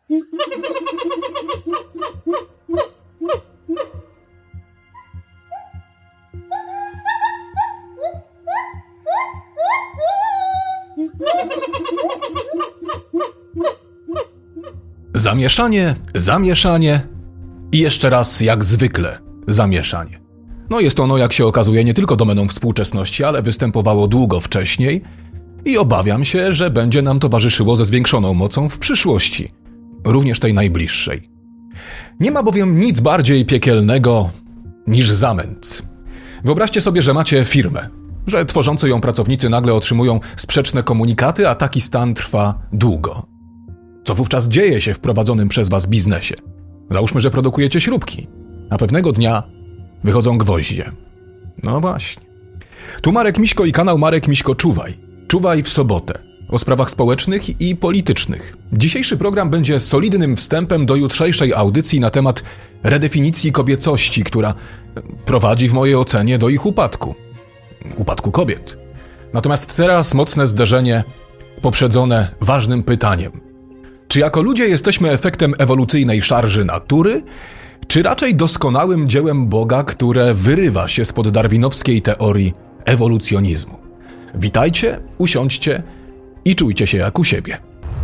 Zamieszanie i jeszcze raz, jak zwykle, zamieszanie. No jest ono, jak się okazuje, nie tylko domeną współczesności, ale występowało długo wcześniej i obawiam się, że będzie nam towarzyszyło ze zwiększoną mocą w przyszłości, również tej najbliższej. Nie ma bowiem nic bardziej piekielnego niż zamęt. Wyobraźcie sobie, że macie firmę, że tworzący ją pracownicy nagle otrzymują sprzeczne komunikaty, a taki stan trwa długo. Co wówczas dzieje się w prowadzonym przez was biznesie? Załóżmy, że produkujecie śrubki, a pewnego dnia wychodzą gwoździe. No właśnie. Tu Marek Miśko i kanał Marek Miśko Czuwaj. Czuwaj w sobotę. O sprawach społecznych i politycznych. Dzisiejszy program będzie solidnym wstępem do jutrzejszej audycji na temat redefinicji kobiecości, która prowadzi w mojej ocenie do ich upadku. Upadku kobiet. Natomiast teraz mocne zderzenie poprzedzone ważnym pytaniem. Czy jako ludzie jesteśmy efektem ewolucyjnej szarży natury, czy raczej doskonałym dziełem Boga, które wyrywa się spod darwinowskiej teorii ewolucjonizmu? Witajcie, usiądźcie i czujcie się jak u siebie.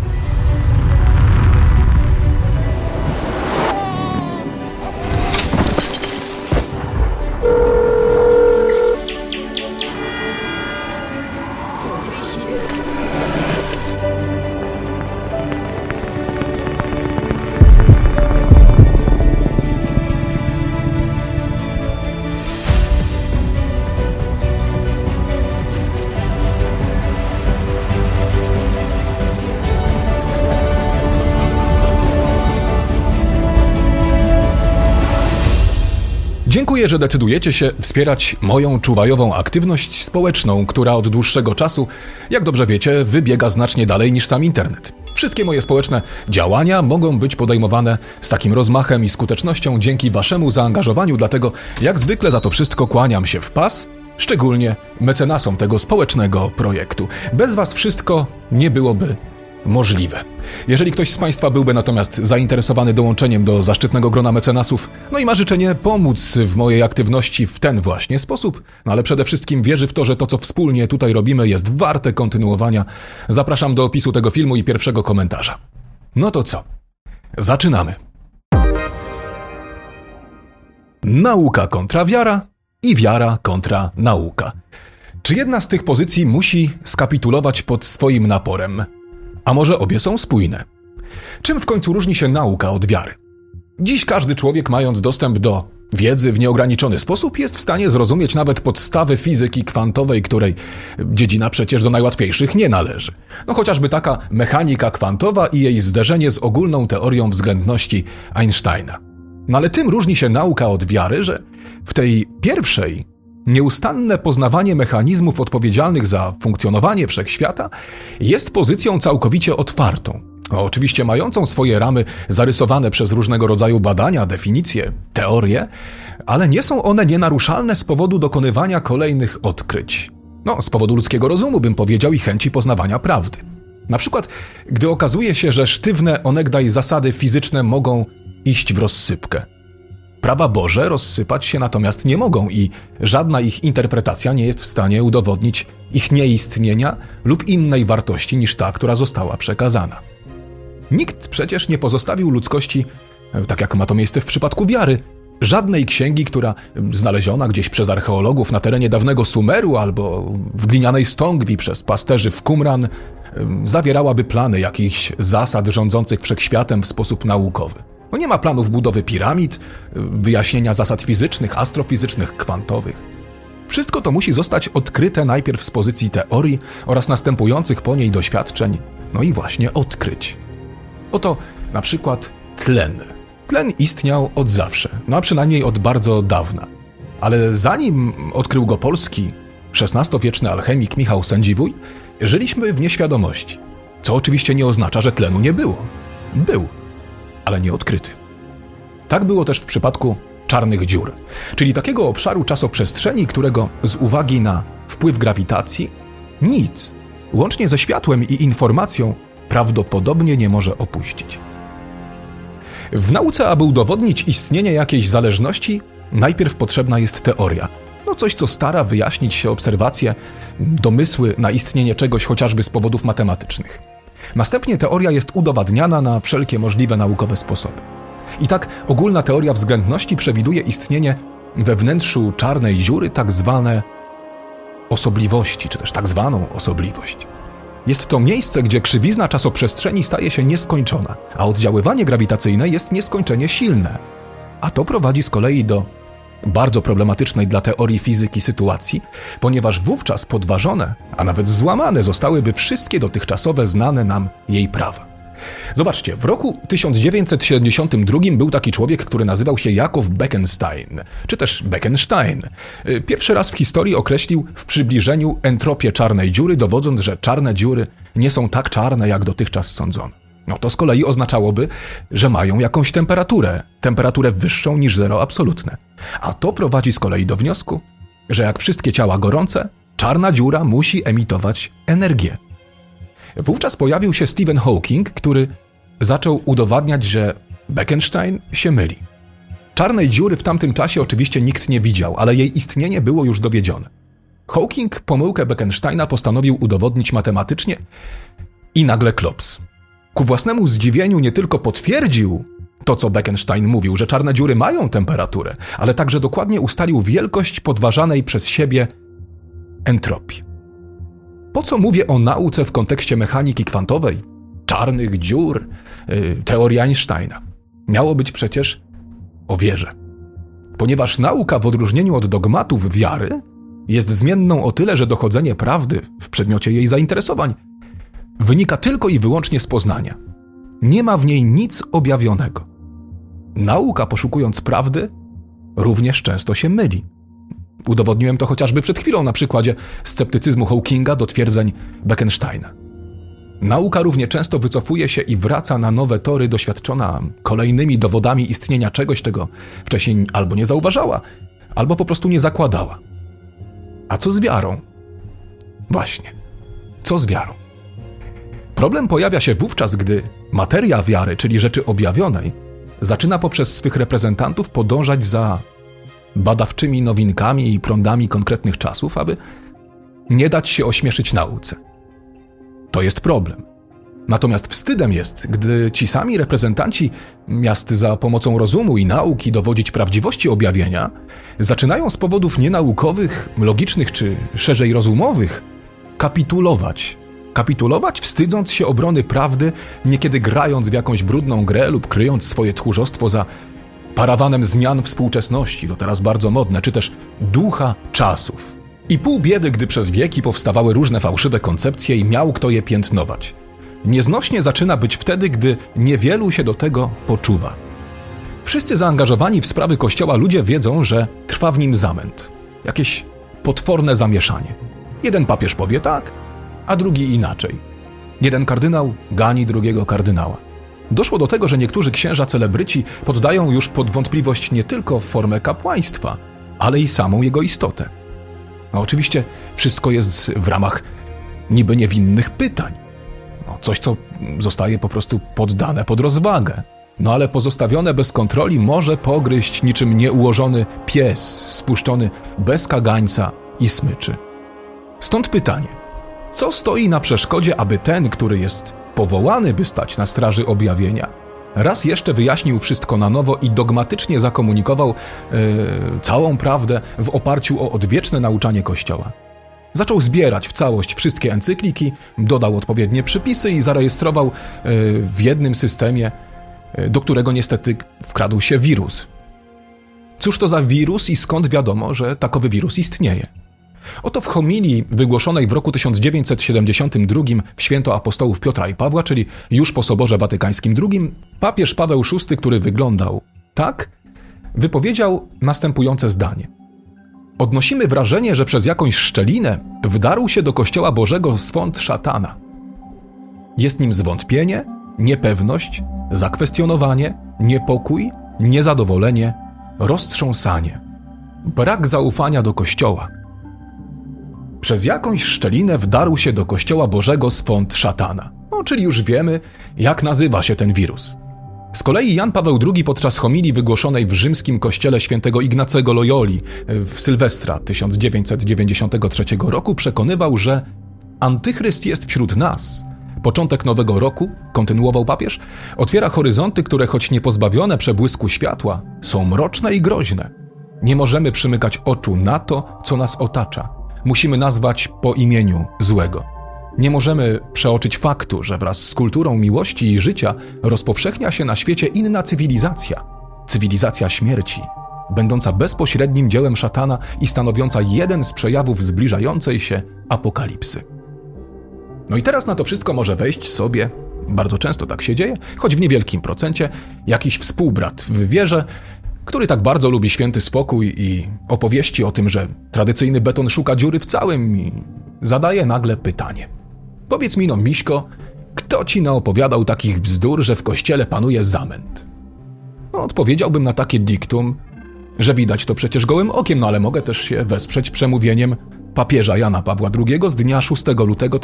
Dziękuję, że decydujecie się wspierać moją czuwajową aktywność społeczną, która od dłuższego czasu, jak dobrze wiecie, wybiega znacznie dalej niż sam internet. Wszystkie moje społeczne działania mogą być podejmowane z takim rozmachem i skutecznością dzięki waszemu zaangażowaniu, dlatego jak zwykle za to wszystko kłaniam się w pas, szczególnie mecenasom tego społecznego projektu. Bez was wszystko nie byłoby możliwe. Jeżeli ktoś z Państwa byłby natomiast zainteresowany dołączeniem do zaszczytnego grona mecenasów, no i ma życzenie pomóc w mojej aktywności w ten właśnie sposób, no ale przede wszystkim wierzy w to, że to, co wspólnie tutaj robimy, jest warte kontynuowania, zapraszam do opisu tego filmu i pierwszego komentarza. No to co? Zaczynamy. Nauka kontra wiara i wiara kontra nauka. Czy jedna z tych pozycji musi skapitulować pod swoim naporem? A może obie są spójne? Czym w końcu różni się nauka od wiary? Dziś każdy człowiek, mając dostęp do wiedzy w nieograniczony sposób, jest w stanie zrozumieć nawet podstawy fizyki kwantowej, której dziedzina przecież do najłatwiejszych nie należy. No chociażby taka mechanika kwantowa i jej zderzenie z ogólną teorią względności Einsteina. No ale tym różni się nauka od wiary, że w tej pierwszej nieustanne poznawanie mechanizmów odpowiedzialnych za funkcjonowanie wszechświata jest pozycją całkowicie otwartą. Oczywiście mającą swoje ramy zarysowane przez różnego rodzaju badania, definicje, teorie, ale nie są one nienaruszalne z powodu dokonywania kolejnych odkryć. No, z powodu ludzkiego rozumu, bym powiedział, i chęci poznawania prawdy. Na przykład, gdy okazuje się, że sztywne onegdaj zasady fizyczne mogą iść w rozsypkę. Prawa Boże rozsypać się natomiast nie mogą i żadna ich interpretacja nie jest w stanie udowodnić ich nieistnienia lub innej wartości niż ta, która została przekazana. Nikt przecież nie pozostawił ludzkości, tak jak ma to miejsce w przypadku wiary, żadnej księgi, która znaleziona gdzieś przez archeologów na terenie dawnego Sumeru albo w glinianej stągwi przez pasterzy w Qumran zawierałaby plany jakichś zasad rządzących wszechświatem w sposób naukowy. No nie ma planów budowy piramid, wyjaśnienia zasad fizycznych, astrofizycznych, kwantowych. Wszystko to musi zostać odkryte najpierw z pozycji teorii oraz następujących po niej doświadczeń, no i właśnie odkryć. Oto na przykład tlen. Tlen istniał od zawsze, no a przynajmniej od bardzo dawna. Ale zanim odkrył go polski, XVI-wieczny alchemik Michał Sędziwój, żyliśmy w nieświadomości. Co oczywiście nie oznacza, że tlenu nie było. Był, ale nie odkryty. Tak było też w przypadku czarnych dziur, czyli takiego obszaru czasoprzestrzeni, którego z uwagi na wpływ grawitacji nic, łącznie ze światłem i informacją, prawdopodobnie nie może opuścić. W nauce, aby udowodnić istnienie jakiejś zależności, najpierw potrzebna jest teoria. Coś, co stara wyjaśnić się obserwacje, domysły na istnienie czegoś chociażby z powodów matematycznych. Następnie teoria jest udowadniana na wszelkie możliwe naukowe sposoby. I tak ogólna teoria względności przewiduje istnienie we wnętrzu czarnej dziury tak zwane osobliwości, czy też tak zwaną osobliwość. Jest to miejsce, gdzie krzywizna czasoprzestrzeni staje się nieskończona, a oddziaływanie grawitacyjne jest nieskończenie silne. A to prowadzi z kolei do bardzo problematycznej dla teorii fizyki sytuacji, ponieważ wówczas podważone, a nawet złamane zostałyby wszystkie dotychczasowe znane nam jej prawa. Zobaczcie, w roku 1972 był taki człowiek, który nazywał się Jakob Bekenstein, czy też Bekenstein. Pierwszy raz w historii określił w przybliżeniu entropię czarnej dziury, dowodząc, że czarne dziury nie są tak czarne, jak dotychczas sądzono. To z kolei oznaczałoby, że mają jakąś temperaturę wyższą niż zero absolutne. A to prowadzi z kolei do wniosku, że jak wszystkie ciała gorące, czarna dziura musi emitować energię. Wówczas pojawił się Stephen Hawking, który zaczął udowadniać, że Bekenstein się myli. Czarnej dziury w tamtym czasie oczywiście nikt nie widział, ale jej istnienie było już dowiedzione. Hawking pomyłkę Bekensteina postanowił udowodnić matematycznie i nagle klops. Ku własnemu zdziwieniu nie tylko potwierdził to, co Bekenstein mówił, że czarne dziury mają temperaturę, ale także dokładnie ustalił wielkość podważanej przez siebie entropii. Po co mówię o nauce w kontekście mechaniki kwantowej, czarnych dziur, teorii Einsteina? Miało być przecież o wierze. Ponieważ nauka w odróżnieniu od dogmatów wiary jest zmienną o tyle, że dochodzenie prawdy w przedmiocie jej zainteresowań wynika tylko i wyłącznie z poznania. Nie ma w niej nic objawionego. Nauka, poszukując prawdy, również często się myli. Udowodniłem to chociażby przed chwilą na przykładzie sceptycyzmu Hawkinga do twierdzeń Bekensteina. Nauka równie często wycofuje się i wraca na nowe tory doświadczona kolejnymi dowodami istnienia czegoś, czego wcześniej albo nie zauważała, albo po prostu nie zakładała. A co z wiarą? Właśnie, co z wiarą? Problem pojawia się wówczas, gdy materia wiary, czyli rzeczy objawionej, zaczyna poprzez swych reprezentantów podążać za badawczymi nowinkami i prądami konkretnych czasów, aby nie dać się ośmieszyć nauce. To jest problem. Natomiast wstydem jest, gdy ci sami reprezentanci, miast za pomocą rozumu i nauki dowodzić prawdziwości objawienia, zaczynają z powodów nienaukowych, logicznych czy szerzej rozumowych kapitulować, wstydząc się obrony prawdy, niekiedy grając w jakąś brudną grę lub kryjąc swoje tchórzostwo za parawanem zmian współczesności, to teraz bardzo modne, czy też ducha czasów. I pół biedy, gdy przez wieki powstawały różne fałszywe koncepcje i miał kto je piętnować. Nieznośnie zaczyna być wtedy, gdy niewielu się do tego poczuwa. Wszyscy zaangażowani w sprawy Kościoła ludzie wiedzą, że trwa w nim zamęt. Jakieś potworne zamieszanie. Jeden papież powie tak, a drugi inaczej. Jeden kardynał gani drugiego kardynała. Doszło do tego, że niektórzy księża celebryci poddają już pod wątpliwość nie tylko formę kapłaństwa, ale i samą jego istotę. Oczywiście wszystko jest w ramach niby niewinnych pytań. Coś, co zostaje po prostu poddane pod rozwagę. Ale pozostawione bez kontroli może pogryźć niczym nieułożony pies, spuszczony bez kagańca i smyczy. Stąd pytanie, co stoi na przeszkodzie, aby ten, który jest powołany, by stać na straży objawienia, raz jeszcze wyjaśnił wszystko na nowo i dogmatycznie zakomunikował całą prawdę w oparciu o odwieczne nauczanie Kościoła. Zaczął zbierać w całość wszystkie encykliki, dodał odpowiednie przypisy i zarejestrował w jednym systemie, do którego niestety wkradł się wirus. Cóż to za wirus i skąd wiadomo, że takowy wirus istnieje? Oto w homilii wygłoszonej w roku 1972 w święto apostołów Piotra i Pawła, czyli już po Soborze Watykańskim II, papież Paweł VI, który wyglądał tak, wypowiedział następujące zdanie. Odnosimy wrażenie, że przez jakąś szczelinę wdarł się do Kościoła Bożego swąd szatana. Jest nim zwątpienie, niepewność, zakwestionowanie, niepokój, niezadowolenie, roztrząsanie, brak zaufania do Kościoła. Przez jakąś szczelinę wdarł się do Kościoła Bożego swąd szatana. Czyli już wiemy, jak nazywa się ten wirus. Z kolei Jan Paweł II podczas homilii wygłoszonej w rzymskim kościele świętego Ignacego Loyoli w Sylwestra 1993 roku przekonywał, że antychryst jest wśród nas. Początek nowego roku, kontynuował papież, otwiera horyzonty, które choć nie pozbawione przebłysku światła, są mroczne i groźne. Nie możemy przymykać oczu na to, co nas otacza. Musimy nazwać po imieniu złego. Nie możemy przeoczyć faktu, że wraz z kulturą miłości i życia rozpowszechnia się na świecie inna cywilizacja. Cywilizacja śmierci, będąca bezpośrednim dziełem szatana i stanowiąca jeden z przejawów zbliżającej się apokalipsy. No i teraz na to wszystko może wejść sobie, bardzo często tak się dzieje, choć w niewielkim procencie, jakiś współbrat w wierze, który tak bardzo lubi święty spokój i opowieści o tym, że tradycyjny beton szuka dziury w całym i zadaje nagle pytanie. Powiedz mi no, Miśko, kto ci naopowiadał takich bzdur, że w kościele panuje zamęt? No, odpowiedziałbym na takie diktum, że widać to przecież gołym okiem, no ale mogę też się wesprzeć przemówieniem papieża Jana Pawła II z dnia 6 lutego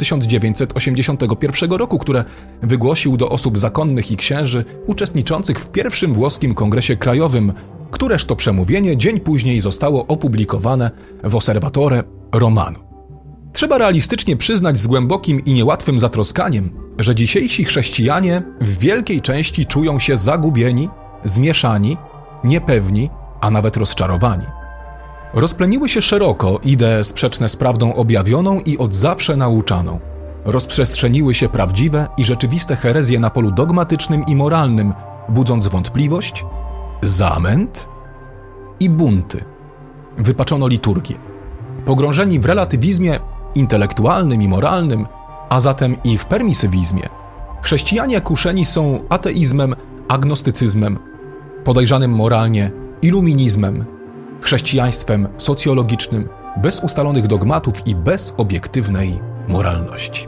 1981 roku, które wygłosił do osób zakonnych i księży uczestniczących w pierwszym włoskim kongresie krajowym, któreż to przemówienie dzień później zostało opublikowane w Osservatore Romano. Trzeba realistycznie przyznać z głębokim i niełatwym zatroskaniem, że dzisiejsi chrześcijanie w wielkiej części czują się zagubieni, zmieszani, niepewni, a nawet rozczarowani. Rozpleniły się szeroko idee sprzeczne z prawdą objawioną i od zawsze nauczaną. Rozprzestrzeniły się prawdziwe i rzeczywiste herezje na polu dogmatycznym i moralnym, budząc wątpliwość, zamęt i bunty. Wypaczono liturgię. Pogrążeni w relatywizmie intelektualnym i moralnym, a zatem i w permisywizmie, chrześcijanie kuszeni są ateizmem, agnostycyzmem, podejrzanym moralnie iluminizmem, chrześcijaństwem socjologicznym, bez ustalonych dogmatów i bez obiektywnej moralności.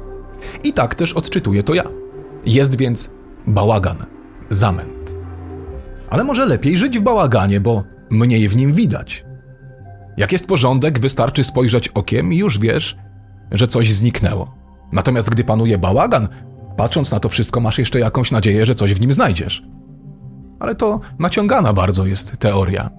I tak też odczytuję to ja. Jest więc bałagan, zamęt. Ale może lepiej żyć w bałaganie, bo mniej w nim widać. Jak jest porządek, wystarczy spojrzeć okiem i już wiesz, że coś zniknęło. Natomiast gdy panuje bałagan, patrząc na to wszystko masz jeszcze jakąś nadzieję, że coś w nim znajdziesz. Ale to naciągana bardzo jest teoria.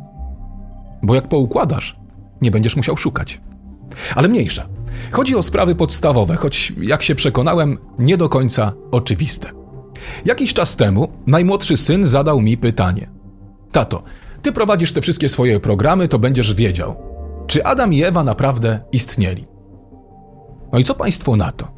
Bo jak poukładasz, nie będziesz musiał szukać. Ale mniejsza. Chodzi o sprawy podstawowe, choć jak się przekonałem, nie do końca oczywiste. Jakiś czas temu najmłodszy syn zadał mi pytanie. Tato, ty prowadzisz te wszystkie swoje programy, to będziesz wiedział, czy Adam i Ewa naprawdę istnieli? No i co państwo na to?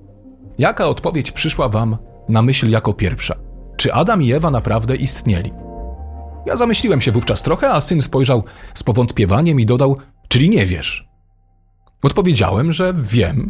Jaka odpowiedź przyszła wam na myśl jako pierwsza? Czy Adam i Ewa naprawdę istnieli? Ja zamyśliłem się wówczas trochę, a syn spojrzał z powątpiewaniem i dodał, czyli nie wiesz? Odpowiedziałem, że wiem.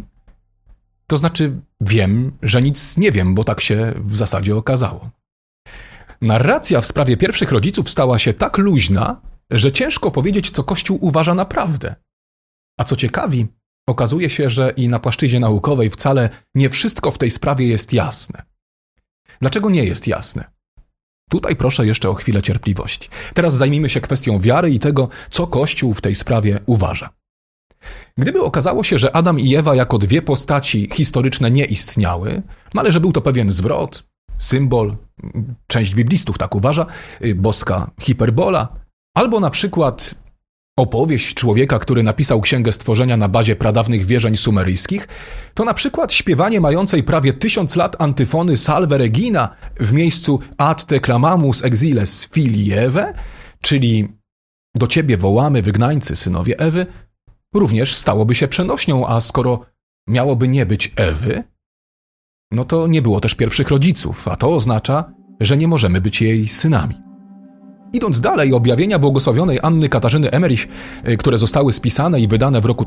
To znaczy wiem, że nic nie wiem, bo tak się w zasadzie okazało. Narracja w sprawie pierwszych rodziców stała się tak luźna, że ciężko powiedzieć, co Kościół uważa na prawdę. A co ciekawi, okazuje się, że i na płaszczyźnie naukowej wcale nie wszystko w tej sprawie jest jasne. Dlaczego nie jest jasne? Tutaj proszę jeszcze o chwilę cierpliwości. Teraz zajmijmy się kwestią wiary i tego, co Kościół w tej sprawie uważa. Gdyby okazało się, że Adam i Ewa jako dwie postaci historyczne nie istniały, ale że był to pewien zwrot, symbol, część biblistów tak uważa, boska hiperbola, albo na przykład opowieść człowieka, który napisał Księgę Stworzenia na bazie pradawnych wierzeń sumeryjskich, to na przykład śpiewanie mającej prawie 1000 lat antyfony Salve Regina w miejscu Ad te clamamus exiles filii Eve, czyli do ciebie wołamy wygnańcy, synowie Ewy, również stałoby się przenośnią, a skoro miałoby nie być Ewy, no to nie było też pierwszych rodziców, a to oznacza, że nie możemy być jej synami. Idąc dalej, objawienia błogosławionej Anny Katarzyny Emmerich, które zostały spisane i wydane w roku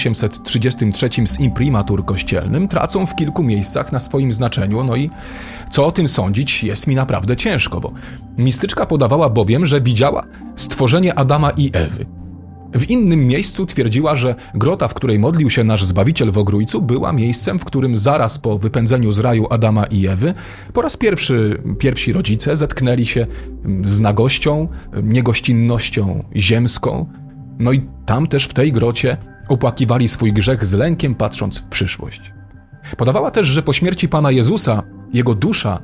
1833 z imprimatur kościelnym, tracą w kilku miejscach na swoim znaczeniu, no i co o tym sądzić jest mi naprawdę ciężko, bo mistyczka podawała bowiem, że widziała stworzenie Adama i Ewy. W innym miejscu twierdziła, że grota, w której modlił się nasz Zbawiciel w Ogrójcu, była miejscem, w którym zaraz po wypędzeniu z raju Adama i Ewy po raz pierwsi rodzice zetknęli się z nagością, niegościnnością ziemską, no i tam też w tej grocie opłakiwali swój grzech z lękiem, patrząc w przyszłość. Podawała też, że po śmierci Pana Jezusa jego dusza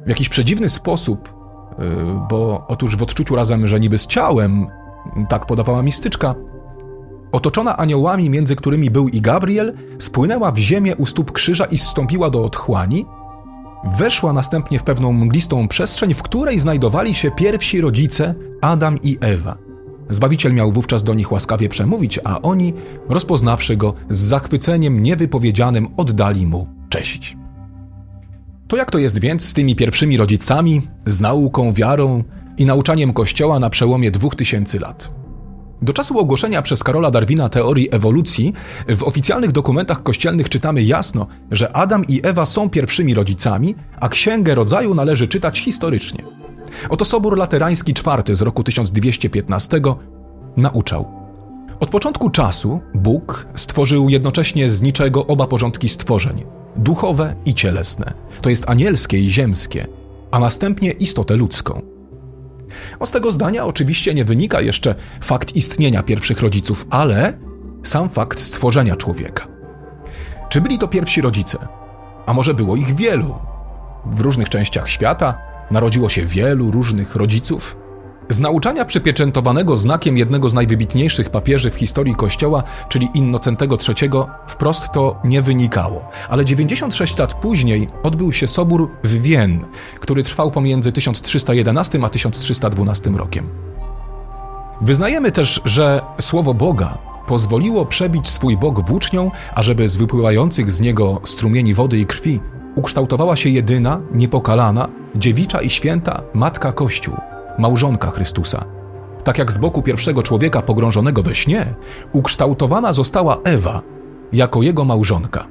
w jakiś przedziwny sposób, bo otóż w odczuciu razem, że niby z ciałem, tak podawała mistyczka, otoczona aniołami, między którymi był i Gabriel, spłynęła w ziemię u stóp krzyża i zstąpiła do otchłani, weszła następnie w pewną mglistą przestrzeń, w której znajdowali się pierwsi rodzice, Adam i Ewa. Zbawiciel miał wówczas do nich łaskawie przemówić, a oni, rozpoznawszy go, z zachwyceniem niewypowiedzianym oddali mu cześć. To jak to jest więc z tymi pierwszymi rodzicami, z nauką, wiarą i nauczaniem Kościoła na przełomie 2000 lat? Do czasu ogłoszenia przez Karola Darwina teorii ewolucji w oficjalnych dokumentach kościelnych czytamy jasno, że Adam i Ewa są pierwszymi rodzicami, a Księgę Rodzaju należy czytać historycznie. Oto Sobór Laterański IV z roku 1215 nauczał: od początku czasu Bóg stworzył jednocześnie z niczego oba porządki stworzeń, duchowe i cielesne, to jest anielskie i ziemskie, a następnie istotę ludzką. Z tego zdania oczywiście nie wynika jeszcze fakt istnienia pierwszych rodziców, ale sam fakt stworzenia człowieka. Czy byli to pierwsi rodzice? A może było ich wielu? W różnych częściach świata narodziło się wielu różnych rodziców? Z nauczania przypieczętowanego znakiem jednego z najwybitniejszych papieży w historii Kościoła, czyli Innocentego III, wprost to nie wynikało. Ale 96 lat później odbył się sobór w Wien, który trwał pomiędzy 1311 a 1312 rokiem. Wyznajemy też, że Słowo Boga pozwoliło przebić swój bok włócznią, ażeby z wypływających z niego strumieni wody i krwi ukształtowała się jedyna, niepokalana, dziewicza i święta Matka Kościół, małżonka Chrystusa. Tak jak z boku pierwszego człowieka pogrążonego we śnie, ukształtowana została Ewa jako jego małżonka.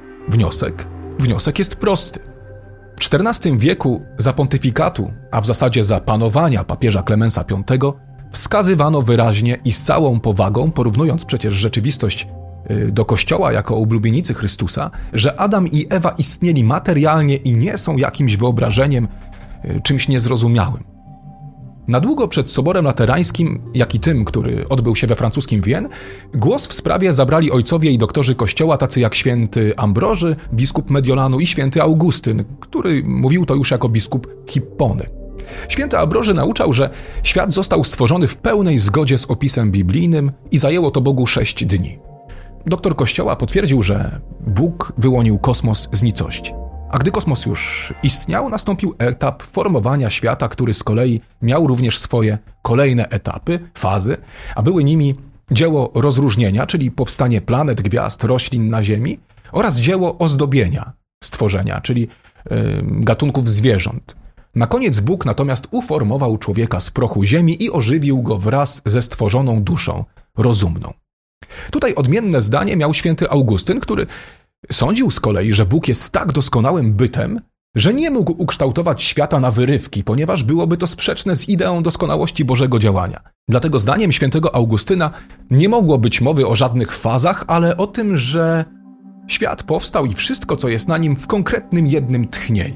Wniosek jest prosty. W XIV wieku za pontyfikatu, a w zasadzie za panowania papieża Klemensa V, wskazywano wyraźnie i z całą powagą, porównując przecież rzeczywistość do Kościoła jako oblubienicy Chrystusa, że Adam i Ewa istnieli materialnie i nie są jakimś wyobrażeniem, czymś niezrozumiałym. Na długo przed Soborem Laterańskim, jak i tym, który odbył się we francuskim Wien, głos w sprawie zabrali ojcowie i doktorzy Kościoła, tacy jak święty Ambroży, biskup Mediolanu, i święty Augustyn, który mówił to już jako biskup Hippony. Święty Ambroży nauczał, że świat został stworzony w pełnej zgodzie z opisem biblijnym i zajęło to Bogu 6 dni. Doktor Kościoła potwierdził, że Bóg wyłonił kosmos z nicości. A gdy kosmos już istniał, nastąpił etap formowania świata, który z kolei miał również swoje kolejne etapy, fazy, a były nimi dzieło rozróżnienia, czyli powstanie planet, gwiazd, roślin na Ziemi, oraz dzieło ozdobienia, stworzenia, czyli gatunków zwierząt. Na koniec Bóg natomiast uformował człowieka z prochu ziemi i ożywił go wraz ze stworzoną duszą rozumną. Tutaj odmienne zdanie miał święty Augustyn, który sądził z kolei, że Bóg jest tak doskonałym bytem, że nie mógł ukształtować świata na wyrywki, ponieważ byłoby to sprzeczne z ideą doskonałości Bożego działania. Dlatego zdaniem świętego Augustyna nie mogło być mowy o żadnych fazach, ale o tym, że świat powstał i wszystko, co jest na nim, w konkretnym jednym tchnieniu.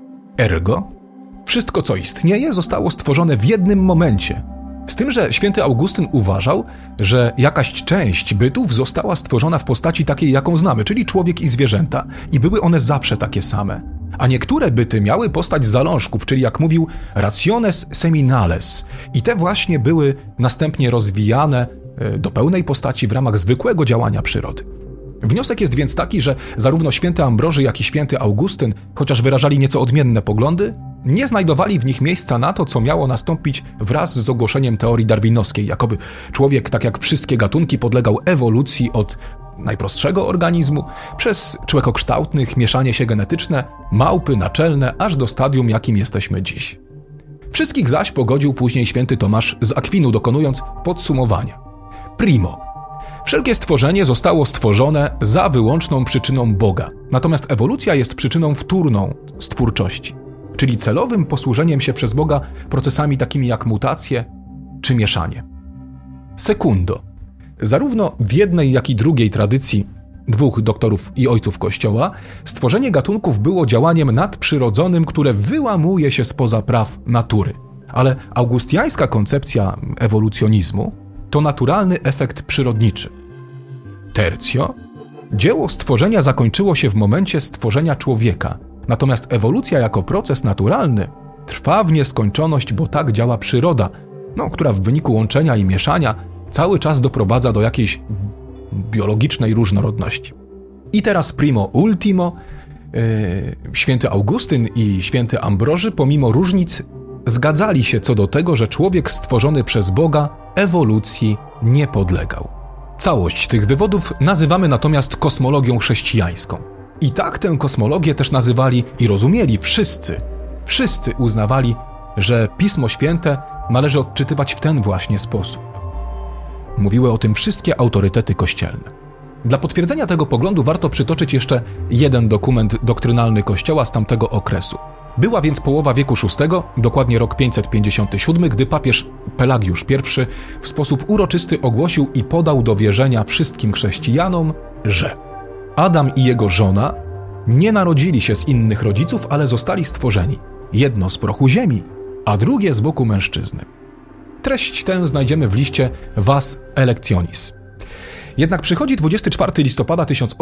Ergo, wszystko, co istnieje, zostało stworzone w jednym momencie. Z tym, że święty Augustyn uważał, że jakaś część bytów została stworzona w postaci takiej, jaką znamy, czyli człowiek i zwierzęta, i były one zawsze takie same. A niektóre byty miały postać zalążków, czyli jak mówił, rationes seminales, i te właśnie były następnie rozwijane do pełnej postaci w ramach zwykłego działania przyrody. Wniosek jest więc taki, że zarówno święty Ambroży, jak i święty Augustyn, chociaż wyrażali nieco odmienne poglądy, nie znajdowali w nich miejsca na to, co miało nastąpić wraz z ogłoszeniem teorii darwinowskiej, jakoby człowiek, tak jak wszystkie gatunki, podlegał ewolucji od najprostszego organizmu, przez człekokształtnych, mieszanie się genetyczne, małpy naczelne, aż do stadium, jakim jesteśmy dziś. Wszystkich zaś pogodził później święty Tomasz z Akwinu, dokonując podsumowania. Primo. Wszelkie stworzenie zostało stworzone za wyłączną przyczyną Boga, natomiast ewolucja jest przyczyną wtórną stwórczości, czyli celowym posłużeniem się przez Boga procesami takimi jak mutacje czy mieszanie. Secundo. Zarówno w jednej, jak i drugiej tradycji dwóch doktorów i ojców Kościoła stworzenie gatunków było działaniem nadprzyrodzonym, które wyłamuje się spoza praw natury. Ale augustiańska koncepcja ewolucjonizmu to naturalny efekt przyrodniczy. Tercio. Dzieło stworzenia zakończyło się w momencie stworzenia człowieka, Natomiast ewolucja jako proces naturalny trwa w nieskończoność, bo tak działa przyroda, która w wyniku łączenia i mieszania cały czas doprowadza do jakiejś biologicznej różnorodności. I teraz primo ultimo, święty Augustyn i święty Ambroży pomimo różnic zgadzali się co do tego, że człowiek stworzony przez Boga ewolucji nie podlegał. Całość tych wywodów nazywamy natomiast kosmologią chrześcijańską. I tak tę kosmologię też nazywali i rozumieli wszyscy. Wszyscy uznawali, że Pismo Święte należy odczytywać w ten właśnie sposób. Mówiły o tym wszystkie autorytety kościelne. Dla potwierdzenia tego poglądu warto przytoczyć jeszcze jeden dokument doktrynalny Kościoła z tamtego okresu. Była więc połowa wieku VI, dokładnie rok 557, gdy papież Pelagiusz I w sposób uroczysty ogłosił i podał do wierzenia wszystkim chrześcijanom, że Adam i jego żona nie narodzili się z innych rodziców, ale zostali stworzeni, jedno z prochu ziemi, a drugie z boku mężczyzny. Treść tę znajdziemy w liście Vas Electionis. Jednak przychodzi 24 listopada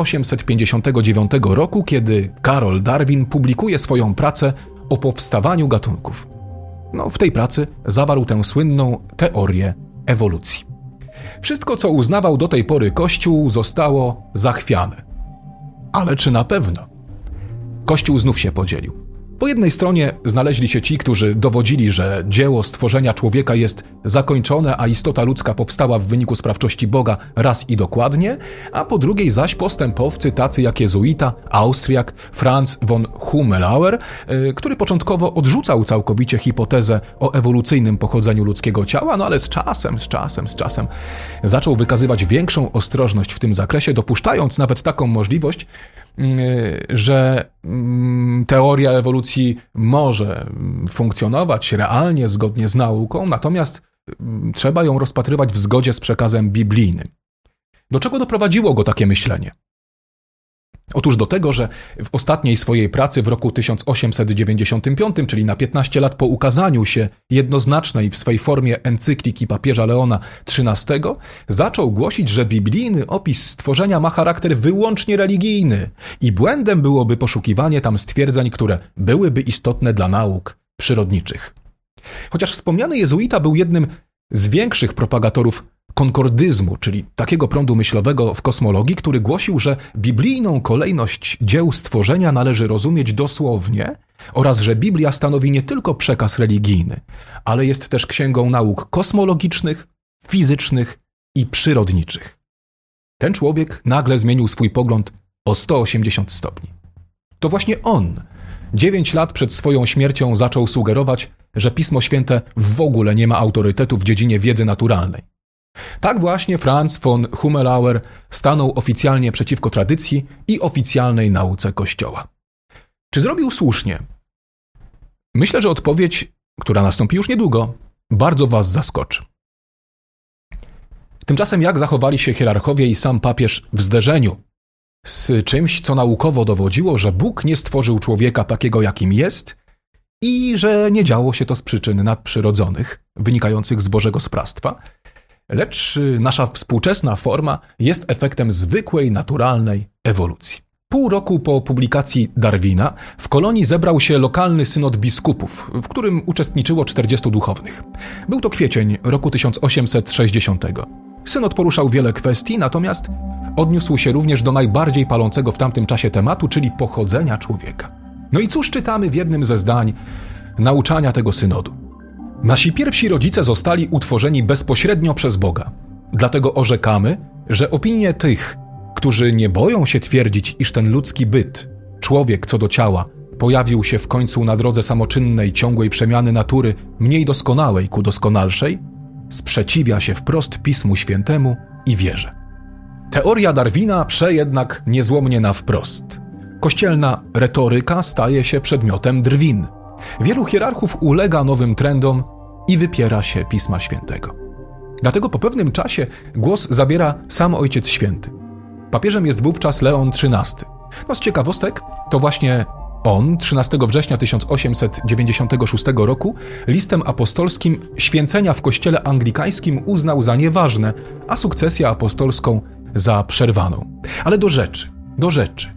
1859 roku, kiedy Karol Darwin publikuje swoją pracę o powstawaniu gatunków. W tej pracy zawarł tę słynną teorię ewolucji. Wszystko, co uznawał do tej pory Kościół, zostało zachwiane. Ale czy na pewno? Kościół znów się podzielił. Po jednej stronie znaleźli się ci, którzy dowodzili, że dzieło stworzenia człowieka jest zakończone, a istota ludzka powstała w wyniku sprawczości Boga raz i dokładnie, a po drugiej zaś postępowcy tacy jak jezuita, Austriak, Franz von Hummelauer, który początkowo odrzucał całkowicie hipotezę o ewolucyjnym pochodzeniu ludzkiego ciała, ale z czasem zaczął wykazywać większą ostrożność w tym zakresie, dopuszczając nawet taką możliwość, że teoria ewolucji może funkcjonować realnie, zgodnie z nauką, natomiast trzeba ją rozpatrywać w zgodzie z przekazem biblijnym. Do czego doprowadziło go takie myślenie? Otóż do tego, że w ostatniej swojej pracy w roku 1895, czyli na 15 lat po ukazaniu się jednoznacznej w swej formie encykliki papieża Leona XIII, zaczął głosić, że biblijny opis stworzenia ma charakter wyłącznie religijny i błędem byłoby poszukiwanie tam stwierdzeń, które byłyby istotne dla nauk przyrodniczych. Chociaż wspomniany jezuita był jednym z większych propagatorów konkordyzmu, czyli takiego prądu myślowego w kosmologii, który głosił, że biblijną kolejność dzieł stworzenia należy rozumieć dosłownie oraz że Biblia stanowi nie tylko przekaz religijny, ale jest też księgą nauk kosmologicznych, fizycznych i przyrodniczych. Ten człowiek nagle zmienił swój pogląd o 180 stopni. To właśnie on 9 lat przed swoją śmiercią zaczął sugerować, że Pismo Święte w ogóle nie ma autorytetu w dziedzinie wiedzy naturalnej. Tak właśnie Franz von Hummelauer stanął oficjalnie przeciwko tradycji i oficjalnej nauce Kościoła. Czy zrobił słusznie? Myślę, że odpowiedź, która nastąpi już niedługo, bardzo was zaskoczy. Tymczasem jak zachowali się hierarchowie i sam papież w zderzeniu z czymś, co naukowo dowodziło, że Bóg nie stworzył człowieka takiego, jakim jest i że nie działo się to z przyczyn nadprzyrodzonych, wynikających z Bożego sprawstwa, lecz nasza współczesna forma jest efektem zwykłej, naturalnej ewolucji. Pół roku po publikacji Darwina w Kolonii zebrał się lokalny synod biskupów, w którym uczestniczyło 40 duchownych. Był to kwiecień roku 1860. Synod poruszał wiele kwestii, natomiast odniósł się również do najbardziej palącego w tamtym czasie tematu, czyli pochodzenia człowieka. No i cóż czytamy w jednym ze zdań nauczania tego synodu? Nasi pierwsi rodzice zostali utworzeni bezpośrednio przez Boga. Dlatego orzekamy, że opinie tych, którzy nie boją się twierdzić, iż ten ludzki byt, człowiek co do ciała, pojawił się w końcu na drodze samoczynnej, ciągłej przemiany natury, mniej doskonałej ku doskonalszej, sprzeciwia się wprost Pismu Świętemu i wierze. Teoria Darwina prze jednak niezłomnie na wprost. Kościelna retoryka staje się przedmiotem drwin. Wielu hierarchów ulega nowym trendom i wypiera się Pisma Świętego. Dlatego po pewnym czasie głos zabiera sam Ojciec Święty. Papieżem jest wówczas Leon XIII. Z ciekawostek, to właśnie on 13 września 1896 roku listem apostolskim święcenia w kościele anglikańskim uznał za nieważne, a sukcesję apostolską za przerwaną. Ale do rzeczy.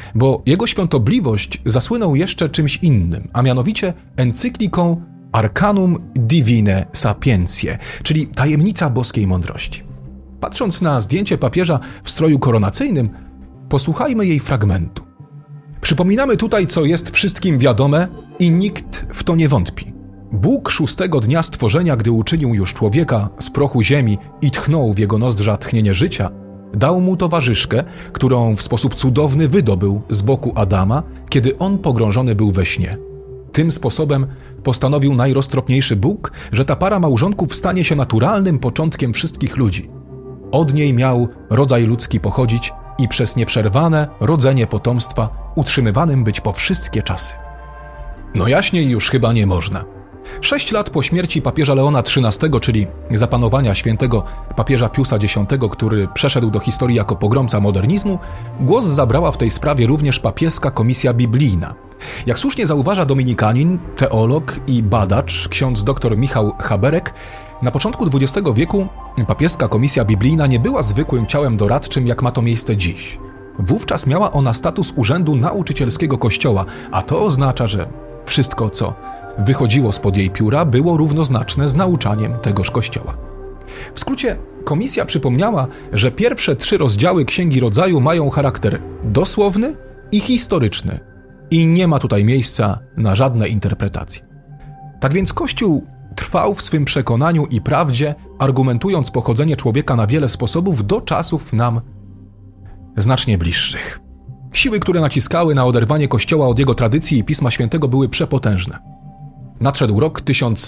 bo jego świątobliwość zasłynął jeszcze czymś innym, a mianowicie encykliką Arcanum Divinae Sapientiae, czyli tajemnica boskiej mądrości. Patrząc na zdjęcie papieża w stroju koronacyjnym, posłuchajmy jej fragmentu. Przypominamy tutaj, co jest wszystkim wiadome i nikt w to nie wątpi. Bóg 6. dnia stworzenia, gdy uczynił już człowieka z prochu ziemi i tchnął w jego nozdrza tchnienie życia, dał mu towarzyszkę, którą w sposób cudowny wydobył z boku Adama, kiedy on pogrążony był we śnie. Tym sposobem postanowił najroztropniejszy Bóg, że ta para małżonków stanie się naturalnym początkiem wszystkich ludzi. Od niej miał rodzaj ludzki pochodzić i przez nieprzerwane rodzenie potomstwa utrzymywanym być po wszystkie czasy. No jaśniej już chyba nie można. 6 lat po śmierci papieża Leona XIII, czyli zapanowania świętego papieża Piusa X, który przeszedł do historii jako pogromca modernizmu, głos zabrała w tej sprawie również papieska komisja biblijna. Jak słusznie zauważa dominikanin, teolog i badacz ksiądz dr Michał Haberek, na początku XX wieku papieska komisja biblijna nie była zwykłym ciałem doradczym, jak ma to miejsce dziś. Wówczas miała ona status urzędu nauczycielskiego Kościoła, a to oznacza, że wszystko, co wychodziło spod jej pióra, było równoznaczne z nauczaniem tegoż Kościoła. W skrócie, komisja przypomniała, że pierwsze 3 rozdziały Księgi Rodzaju mają charakter dosłowny i historyczny i nie ma tutaj miejsca na żadne interpretacje. Tak więc Kościół trwał w swym przekonaniu i prawdzie, argumentując pochodzenie człowieka na wiele sposobów do czasów nam znacznie bliższych. Siły, które naciskały na oderwanie Kościoła od jego tradycji i Pisma Świętego, były przepotężne. Nadszedł rok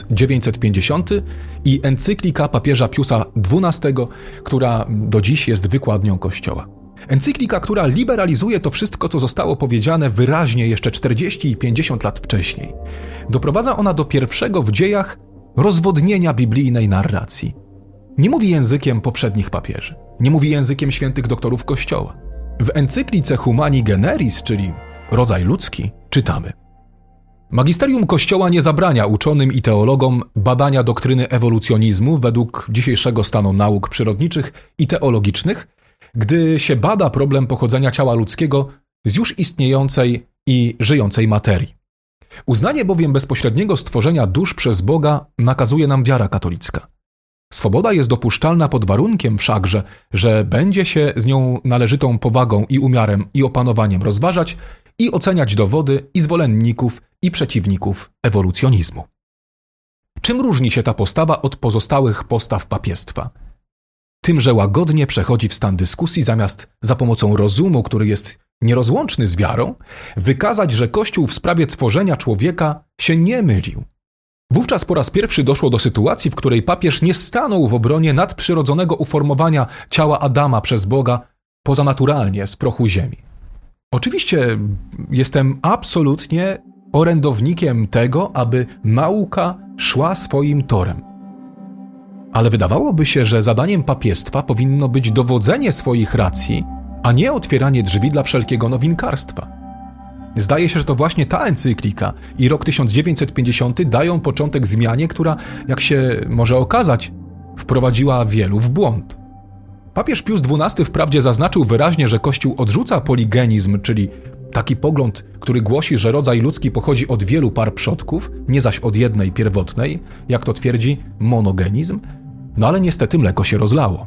1950 i encyklika papieża Piusa XII, która do dziś jest wykładnią Kościoła. Encyklika, która liberalizuje to wszystko, co zostało powiedziane wyraźnie jeszcze 40 i 50 lat wcześniej. Doprowadza ona do pierwszego w dziejach rozwodnienia biblijnej narracji. Nie mówi językiem poprzednich papieży, nie mówi językiem świętych doktorów Kościoła. W encyklice Humani Generis, czyli rodzaj ludzki, czytamy: Magisterium Kościoła nie zabrania uczonym i teologom badania doktryny ewolucjonizmu według dzisiejszego stanu nauk przyrodniczych i teologicznych, gdy się bada problem pochodzenia ciała ludzkiego z już istniejącej i żyjącej materii. Uznanie bowiem bezpośredniego stworzenia dusz przez Boga nakazuje nam wiara katolicka. Swoboda jest dopuszczalna pod warunkiem wszakże, że będzie się z nią należytą powagą i umiarem i opanowaniem rozważać i oceniać dowody i zwolenników i przeciwników ewolucjonizmu. Czym różni się ta postawa od pozostałych postaw papiestwa? Tym, że łagodnie przechodzi w stan dyskusji, zamiast za pomocą rozumu, który jest nierozłączny z wiarą, wykazać, że Kościół w sprawie tworzenia człowieka się nie mylił. Wówczas po raz pierwszy doszło do sytuacji, w której papież nie stanął w obronie nadprzyrodzonego uformowania ciała Adama przez Boga pozanaturalnie z prochu ziemi. Oczywiście jestem absolutnie orędownikiem tego, aby nauka szła swoim torem. Ale wydawałoby się, że zadaniem papiestwa powinno być dowodzenie swoich racji, a nie otwieranie drzwi dla wszelkiego nowinkarstwa. Zdaje się, że to właśnie ta encyklika i rok 1950 dają początek zmianie, która, jak się może okazać, wprowadziła wielu w błąd. Papież Pius XII wprawdzie zaznaczył wyraźnie, że Kościół odrzuca poligenizm, czyli taki pogląd, który głosi, że rodzaj ludzki pochodzi od wielu par przodków, nie zaś od jednej pierwotnej, jak to twierdzi monogenizm, no ale niestety mleko się rozlało.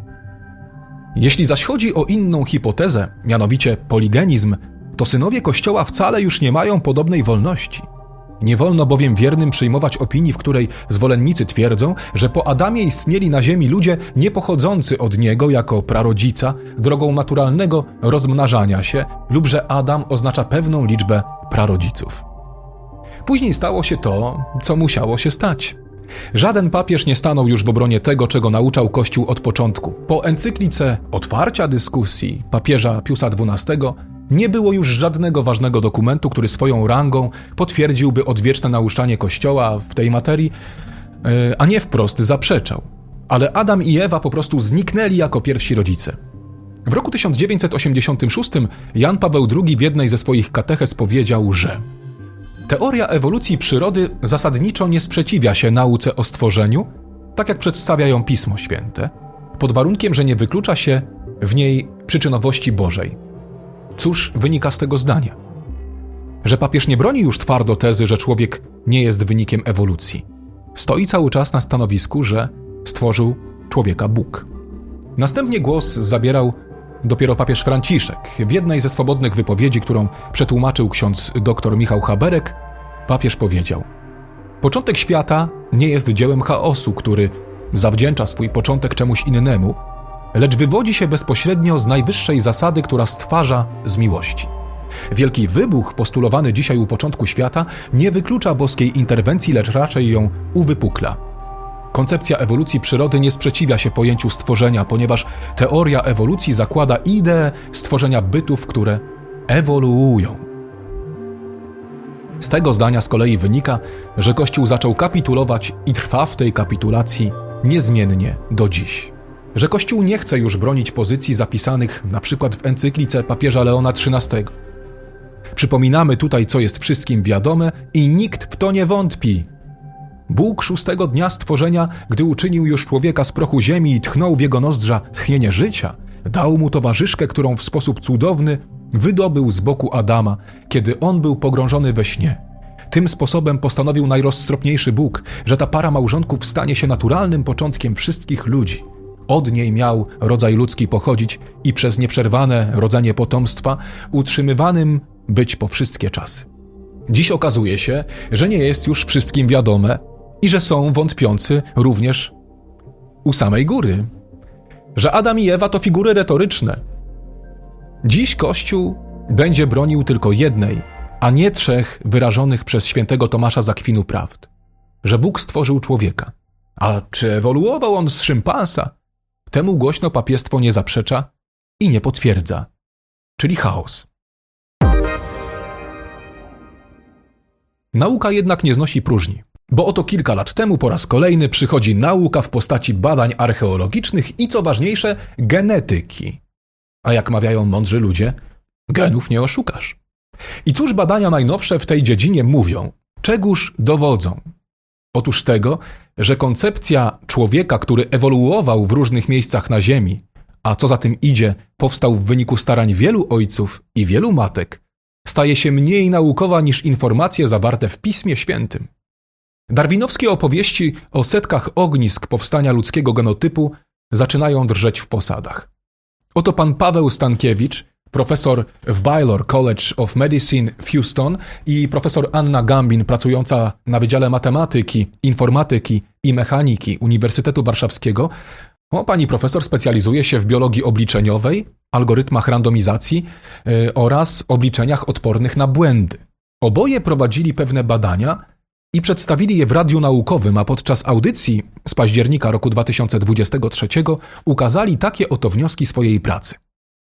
Jeśli zaś chodzi o inną hipotezę, mianowicie poligenizm, to synowie Kościoła wcale już nie mają podobnej wolności. Nie wolno bowiem wiernym przyjmować opinii, w której zwolennicy twierdzą, że po Adamie istnieli na ziemi ludzie nie pochodzący od niego jako prarodzica drogą naturalnego rozmnażania się lub że Adam oznacza pewną liczbę prarodziców. Później stało się to, co musiało się stać. Żaden papież nie stanął już w obronie tego, czego nauczał Kościół od początku. Po encyklice otwarcia dyskusji papieża Piusa XII nie było już żadnego ważnego dokumentu, który swoją rangą potwierdziłby odwieczne nauczanie Kościoła w tej materii, a nie wprost zaprzeczał. Ale Adam i Ewa po prostu zniknęli jako pierwsi rodzice. W roku 1986 Jan Paweł II w jednej ze swoich katechez powiedział, że teoria ewolucji przyrody zasadniczo nie sprzeciwia się nauce o stworzeniu, tak jak przedstawia ją Pismo Święte, pod warunkiem, że nie wyklucza się w niej przyczynowości Bożej. Cóż wynika z tego zdania? Że papież nie broni już twardo tezy, że człowiek nie jest wynikiem ewolucji. Stoi cały czas na stanowisku, że stworzył człowieka Bóg. Następnie głos zabierał dopiero papież Franciszek. W jednej ze swobodnych wypowiedzi, którą przetłumaczył ksiądz dr Michał Haberek, papież powiedział: początek świata nie jest dziełem chaosu, który zawdzięcza swój początek czemuś innemu, lecz wywodzi się bezpośrednio z najwyższej zasady, która stwarza z miłości. Wielki wybuch postulowany dzisiaj u początku świata nie wyklucza boskiej interwencji, lecz raczej ją uwypukla. Koncepcja ewolucji przyrody nie sprzeciwia się pojęciu stworzenia, ponieważ teoria ewolucji zakłada ideę stworzenia bytów, które ewoluują. Z tego zdania z kolei wynika, że Kościół zaczął kapitulować i trwa w tej kapitulacji niezmiennie do dziś. Że Kościół nie chce już bronić pozycji zapisanych np. w encyklice papieża Leona XIII. Przypominamy tutaj, co jest wszystkim wiadome i nikt w to nie wątpi. Bóg 6. dnia stworzenia, gdy uczynił już człowieka z prochu ziemi i tchnął w jego nozdrza tchnienie życia, dał mu towarzyszkę, którą w sposób cudowny wydobył z boku Adama, kiedy on był pogrążony we śnie. Tym sposobem postanowił najroztropniejszy Bóg, że ta para małżonków stanie się naturalnym początkiem wszystkich ludzi. Od niej miał rodzaj ludzki pochodzić i przez nieprzerwane rodzenie potomstwa utrzymywanym być po wszystkie czasy. Dziś okazuje się, że nie jest już wszystkim wiadome i że są wątpiący również u samej góry. Że Adam i Ewa to figury retoryczne. Dziś Kościół będzie bronił tylko jednej, a nie trzech wyrażonych przez świętego Tomasza z Akwinu prawd. Że Bóg stworzył człowieka. A czy ewoluował on z szympansa? Temu głośno papiestwo nie zaprzecza i nie potwierdza. Czyli chaos. Nauka jednak nie znosi próżni, bo oto kilka lat temu po raz kolejny przychodzi nauka w postaci badań archeologicznych i co ważniejsze, genetyki. A jak mawiają mądrzy ludzie, genów nie oszukasz. I cóż badania najnowsze w tej dziedzinie mówią? Czegóż dowodzą? Otóż tego, że koncepcja człowieka, który ewoluował w różnych miejscach na Ziemi, a co za tym idzie, powstał w wyniku starań wielu ojców i wielu matek, staje się mniej naukowa niż informacje zawarte w Pismie Świętym. Darwinowskie opowieści o setkach ognisk powstania ludzkiego genotypu zaczynają drżeć w posadach. Oto pan Paweł Stankiewicz, profesor w Baylor College of Medicine w Houston i profesor Anna Gambin, pracująca na Wydziale Matematyki, Informatyki i Mechaniki Uniwersytetu Warszawskiego. Pani profesor specjalizuje się w biologii obliczeniowej, algorytmach randomizacji oraz obliczeniach odpornych na błędy. Oboje prowadzili pewne badania i przedstawili je w radiu naukowym, a podczas audycji z października roku 2023 ukazali takie oto wnioski swojej pracy.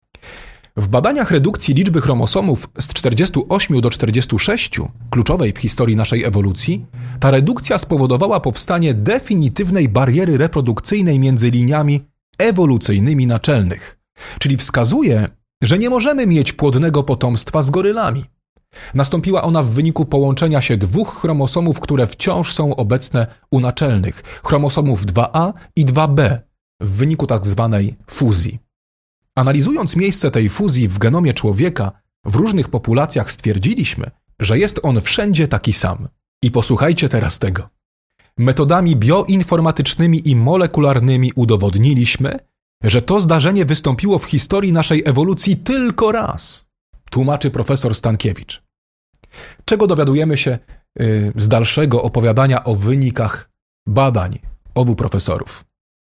W badaniach redukcji liczby chromosomów z 48 do 46, kluczowej w historii naszej ewolucji, ta redukcja spowodowała powstanie definitywnej bariery reprodukcyjnej między liniami ewolucyjnymi naczelnych, czyli wskazuje, że nie możemy mieć płodnego potomstwa z gorylami. Nastąpiła ona w wyniku połączenia się dwóch chromosomów, które wciąż są obecne u naczelnych, chromosomów 2a i 2b, w wyniku tzw. fuzji. Analizując miejsce tej fuzji w genomie człowieka, w różnych populacjach stwierdziliśmy, że jest on wszędzie taki sam. I posłuchajcie teraz tego. Metodami bioinformatycznymi i molekularnymi udowodniliśmy, że to zdarzenie wystąpiło w historii naszej ewolucji tylko raz, tłumaczy profesor Stankiewicz. Czego dowiadujemy się z dalszego opowiadania o wynikach badań obu profesorów?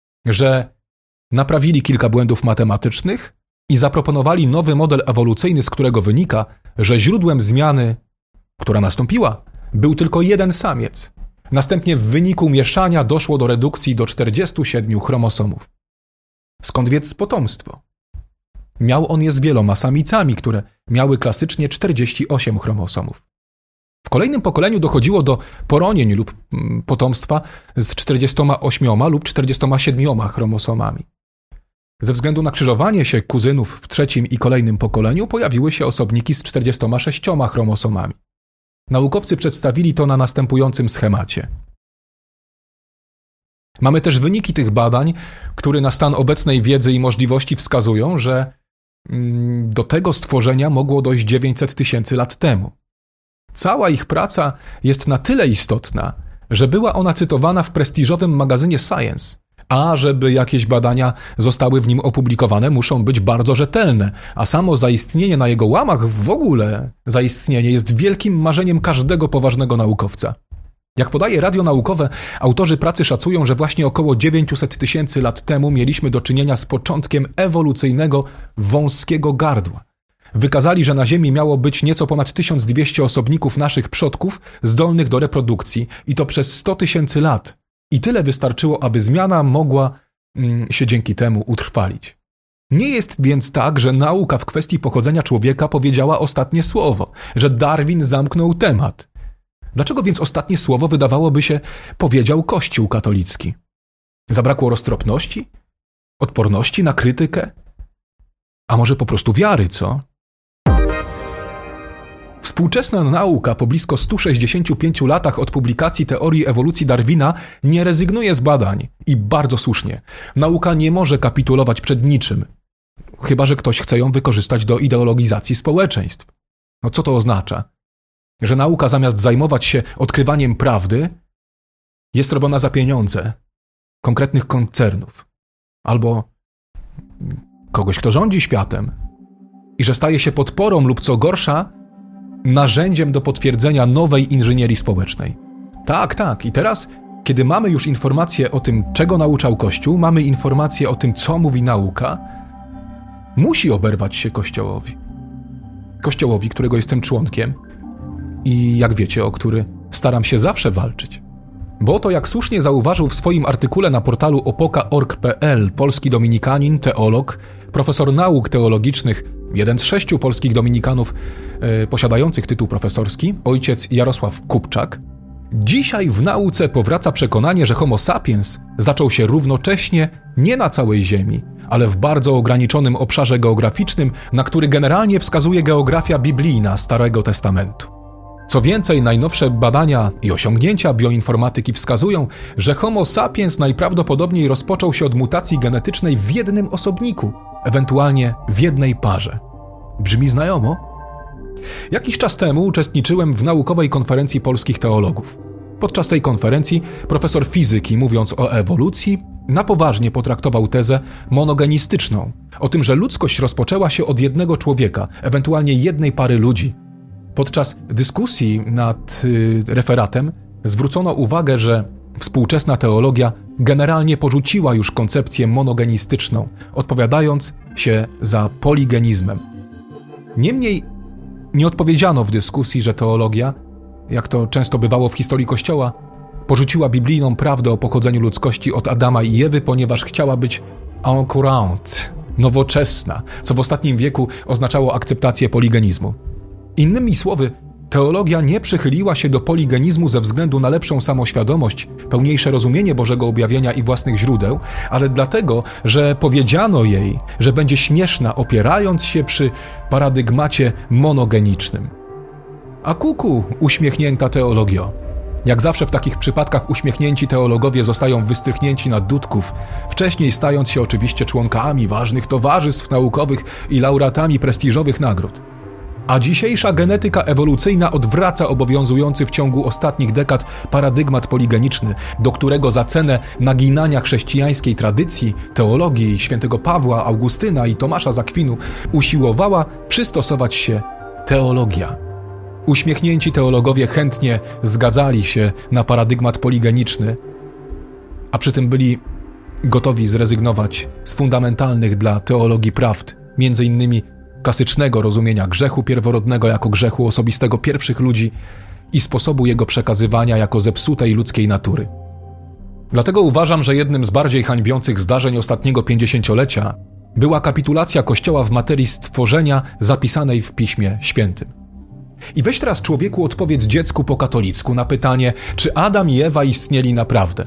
Że naprawili kilka błędów matematycznych i zaproponowali nowy model ewolucyjny, z którego wynika, że źródłem zmiany, która nastąpiła, był tylko jeden samiec. Następnie w wyniku mieszania doszło do redukcji do 47 chromosomów. Skąd więc potomstwo? Miał on je z wieloma samicami, które miały klasycznie 48 chromosomów. W kolejnym pokoleniu dochodziło do poronień lub potomstwa z 48 lub 47 chromosomami. Ze względu na krzyżowanie się kuzynów w trzecim i kolejnym pokoleniu pojawiły się osobniki z 46 chromosomami. Naukowcy przedstawili to na następującym schemacie. Mamy też wyniki tych badań, które na stan obecnej wiedzy i możliwości wskazują, że do tego stworzenia mogło dojść 900 000 lat temu. Cała ich praca jest na tyle istotna, że była ona cytowana w prestiżowym magazynie Science, a żeby jakieś badania zostały w nim opublikowane, muszą być bardzo rzetelne, a samo zaistnienie na jego łamach, w ogóle zaistnienie, jest wielkim marzeniem każdego poważnego naukowca. Jak podaje radio naukowe, autorzy pracy szacują, że właśnie około 900 000 lat temu mieliśmy do czynienia z początkiem ewolucyjnego wąskiego gardła. Wykazali, że na Ziemi miało być nieco ponad 1200 osobników naszych przodków zdolnych do reprodukcji i to przez 100 000 lat. I tyle wystarczyło, aby zmiana mogła się dzięki temu utrwalić. Nie jest więc tak, że nauka w kwestii pochodzenia człowieka powiedziała ostatnie słowo, że Darwin zamknął temat. Dlaczego więc ostatnie słowo, wydawałoby się, powiedział Kościół katolicki? Zabrakło roztropności? Odporności na krytykę? A może po prostu wiary, co? Współczesna nauka po blisko 165 latach od publikacji teorii ewolucji Darwina nie rezygnuje z badań i bardzo słusznie. Nauka nie może kapitulować przed niczym, chyba że ktoś chce ją wykorzystać do ideologizacji społeczeństw. No co to oznacza? Że nauka zamiast zajmować się odkrywaniem prawdy jest robiona za pieniądze konkretnych koncernów albo kogoś, kto rządzi światem i że staje się podporą lub co gorsza narzędziem do potwierdzenia nowej inżynierii społecznej. Tak. I teraz, kiedy mamy już informacje o tym, czego nauczał Kościół, mamy informacje o tym, co mówi nauka, musi oberwać się Kościołowi. Kościołowi, którego jestem członkiem i, jak wiecie, o który staram się zawsze walczyć. Bo to, jak słusznie zauważył w swoim artykule na portalu opoka.org.pl polski dominikanin, teolog, profesor nauk teologicznych, jeden z 6 polskich dominikanów posiadających tytuł profesorski, ojciec Jarosław Kupczak, dzisiaj w nauce powraca przekonanie, że Homo sapiens zaczął się równocześnie nie na całej Ziemi, ale w bardzo ograniczonym obszarze geograficznym, na który generalnie wskazuje geografia biblijna Starego Testamentu. Co więcej, najnowsze badania i osiągnięcia bioinformatyki wskazują, że Homo sapiens najprawdopodobniej rozpoczął się od mutacji genetycznej w jednym osobniku, ewentualnie w jednej parze. Brzmi znajomo? Jakiś czas temu uczestniczyłem w naukowej konferencji polskich teologów. Podczas tej konferencji profesor fizyki, mówiąc o ewolucji, na poważnie potraktował tezę monogenistyczną, o tym, że ludzkość rozpoczęła się od jednego człowieka, ewentualnie jednej pary ludzi. Podczas dyskusji nad referatem zwrócono uwagę, że współczesna teologia generalnie porzuciła już koncepcję monogenistyczną, odpowiadając się za poligenizmem. Niemniej nie odpowiedziano w dyskusji, że teologia, jak to często bywało w historii Kościoła, porzuciła biblijną prawdę o pochodzeniu ludzkości od Adama i Ewy, ponieważ chciała być en courante, nowoczesna, co w ostatnim wieku oznaczało akceptację poligenizmu. Innymi słowy, teologia nie przychyliła się do poligenizmu ze względu na lepszą samoświadomość, pełniejsze rozumienie Bożego objawienia i własnych źródeł, ale dlatego, że powiedziano jej, że będzie śmieszna, opierając się przy paradygmacie monogenicznym. A kuku, uśmiechnięta teologio. Jak zawsze w takich przypadkach uśmiechnięci teologowie zostają wystrychnięci na dudków, wcześniej stając się oczywiście członkami ważnych towarzystw naukowych i laureatami prestiżowych nagród. A dzisiejsza genetyka ewolucyjna odwraca obowiązujący w ciągu ostatnich dekad paradygmat poligeniczny, do którego za cenę naginania chrześcijańskiej tradycji, teologii świętego Pawła, Augustyna i Tomasza z Akwinu usiłowała przystosować się teologia. Uśmiechnięci teologowie chętnie zgadzali się na paradygmat poligeniczny, a przy tym byli gotowi zrezygnować z fundamentalnych dla teologii prawd, między innymi klasycznego rozumienia grzechu pierworodnego jako grzechu osobistego pierwszych ludzi i sposobu jego przekazywania jako zepsutej ludzkiej natury. Dlatego uważam, że jednym z bardziej hańbiących zdarzeń ostatniego 50-lecia była kapitulacja Kościoła w materii stworzenia zapisanej w Piśmie Świętym. I weź teraz, człowieku, odpowiedz dziecku po katolicku na pytanie, czy Adam i Ewa istnieli naprawdę.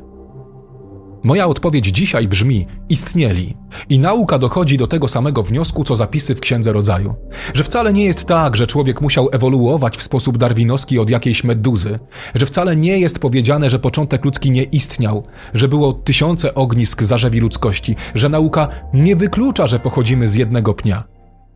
Moja odpowiedź dzisiaj brzmi: istnieli. I nauka dochodzi do tego samego wniosku, co zapisy w Księdze Rodzaju. Że wcale nie jest tak, że człowiek musiał ewoluować w sposób darwinowski od jakiejś meduzy. Że wcale nie jest powiedziane, że początek ludzki nie istniał. Że było tysiące ognisk zarzewi ludzkości. Że nauka nie wyklucza, że pochodzimy z jednego pnia.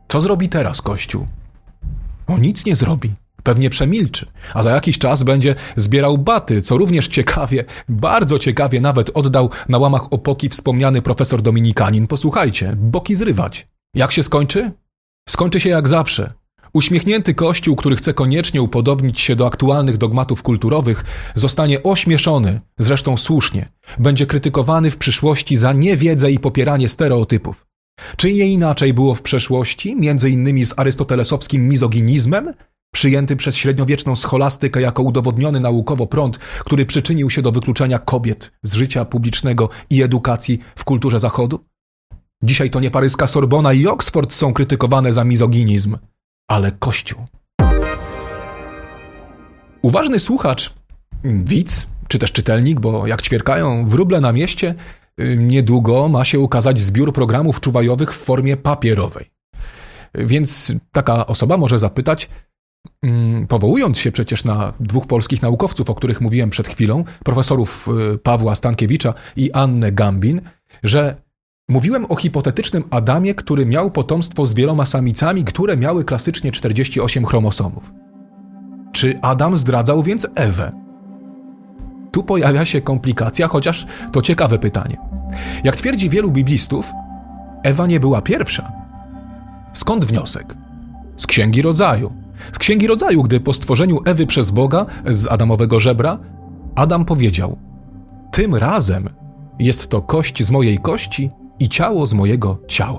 Co zrobi teraz Kościół? Nic nie zrobi. Pewnie przemilczy, a za jakiś czas będzie zbierał baty, co również ciekawie, bardzo ciekawie nawet oddał na łamach opoki wspomniany profesor dominikanin. Posłuchajcie, boki zrywać. Jak się skończy? Skończy się jak zawsze. Uśmiechnięty Kościół, który chce koniecznie upodobnić się do aktualnych dogmatów kulturowych, zostanie ośmieszony, zresztą słusznie, będzie krytykowany w przyszłości za niewiedzę i popieranie stereotypów. Czy nie inaczej było w przeszłości, między innymi z arystotelesowskim mizoginizmem, przyjęty przez średniowieczną scholastykę jako udowodniony naukowo prąd, który przyczynił się do wykluczenia kobiet z życia publicznego i edukacji w kulturze Zachodu? Dzisiaj to nie paryska Sorbona i Oxford są krytykowane za mizoginizm, ale Kościół. Uważny słuchacz, widz, czy też czytelnik, bo jak ćwierkają wróble na mieście, niedługo ma się ukazać zbiór programów czuwajowych w formie papierowej. Więc taka osoba może zapytać, powołując się przecież na dwóch polskich naukowców, o których mówiłem przed chwilą, profesorów Pawła Stankiewicza i Annę Gambin, że mówiłem o hipotetycznym Adamie, który miał potomstwo z wieloma samicami, które miały klasycznie 48 chromosomów. Czy Adam zdradzał więc Ewę? Tu pojawia się komplikacja, chociaż to ciekawe pytanie. Jak twierdzi wielu biblistów, Ewa nie była pierwsza. Skąd wniosek? Z Księgi Rodzaju. Z Księgi Rodzaju, gdy po stworzeniu Ewy przez Boga z Adamowego żebra, Adam powiedział: tym razem jest to kość z mojej kości i ciało z mojego ciała.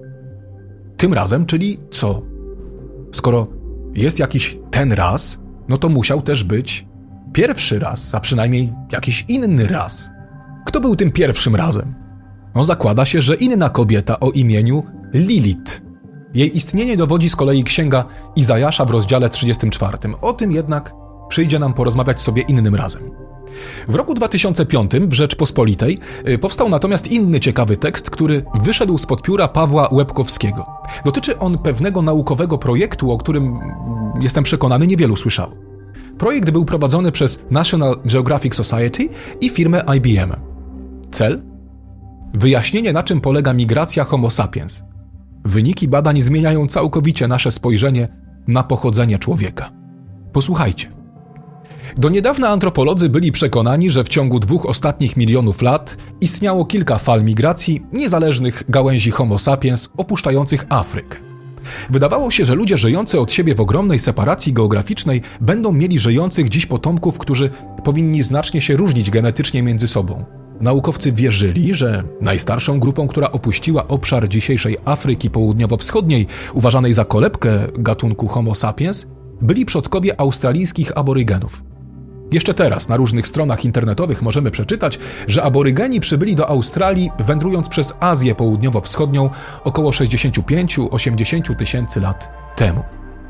Tym razem, czyli co? Skoro jest jakiś ten raz, no to musiał też być pierwszy raz, a przynajmniej jakiś inny raz. Kto był tym pierwszym razem? No zakłada się, że inna kobieta o imieniu Lilith. Jej istnienie dowodzi z kolei Księga Izajasza w rozdziale 34. O tym jednak przyjdzie nam porozmawiać sobie innym razem. W roku 2005 w Rzeczpospolitej powstał natomiast inny ciekawy tekst, który wyszedł spod pióra Pawła Łebkowskiego. Dotyczy on pewnego naukowego projektu, o którym, jestem przekonany, niewielu słyszało. Projekt był prowadzony przez National Geographic Society i firmę IBM. Cel? Wyjaśnienie, na czym polega migracja Homo sapiens. Wyniki badań zmieniają całkowicie nasze spojrzenie na pochodzenie człowieka. Posłuchajcie. Do niedawna antropolodzy byli przekonani, że w ciągu 2 ostatnich milionów lat istniało kilka fal migracji niezależnych gałęzi Homo sapiens opuszczających Afrykę. Wydawało się, że ludzie żyjący od siebie w ogromnej separacji geograficznej będą mieli żyjących dziś potomków, którzy powinni znacznie się różnić genetycznie między sobą. Naukowcy wierzyli, że najstarszą grupą, która opuściła obszar dzisiejszej Afryki Południowo-Wschodniej, uważanej za kolebkę gatunku Homo sapiens, byli przodkowie australijskich aborygenów. Jeszcze teraz na różnych stronach internetowych możemy przeczytać, że aborygeni przybyli do Australii wędrując przez Azję Południowo-Wschodnią około 65-80 tysięcy lat temu.